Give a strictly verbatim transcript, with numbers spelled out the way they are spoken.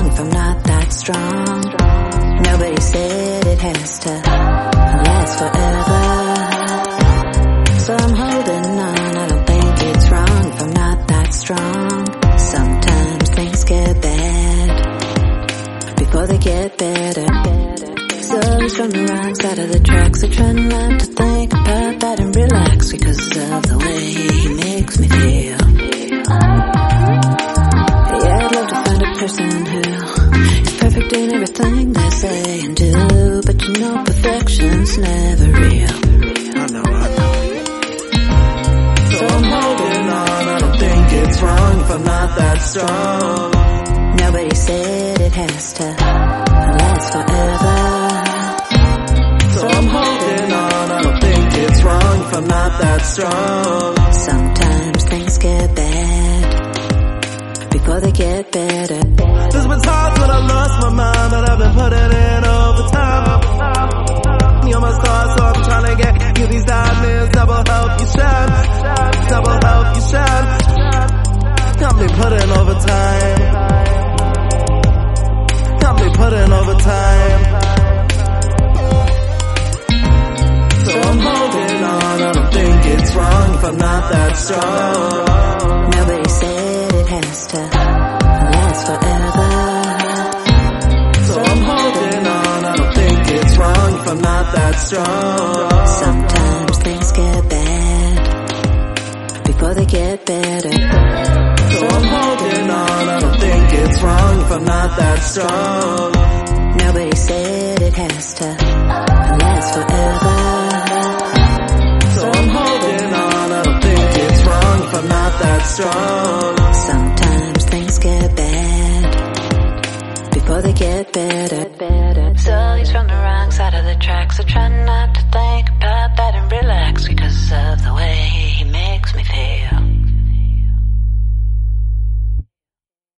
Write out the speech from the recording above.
wrong if I'm not that strong. Nobody said it has to last forever, so I'm holding on. I don't think it's wrong if I'm not that strong. Sometimes things get bad before they get better. So he's from the wrong side of the tracks, so try not to think about that and relax because of the way he makes me feel. Yeah, I'd love to find a person who is perfect in everything they say and do, but you know perfection's never real. I know, I know. So I'm holding on. I don't think it's wrong if I'm not that strong. Nobody said it has to last forever, so I'm holding on. I don't think it's wrong if I'm not that strong. Sometimes things get bad before they get better. There's been times when I lost my mind, but I've been putting in overtime. You're my star, so I'm trying to get you these diamonds. Double help you shine, double help you shine. Got me putting overtime, got me putting overtime. So I'm holding on. I don't think it's wrong if I'm not that strong. Nobody said it has to last forever, so I'm holding on. I don't think it's wrong if I'm not that strong. sometimes things get bad before they get better. So I'm holding on. I don't think it's wrong if I'm not that strong. Nobody said it has to last forever, so I'm holding on. I don't think it's wrong if I'm not that strong. sometimes things get bad before they get better. So he's from the wrong side of the tracks, so try not to think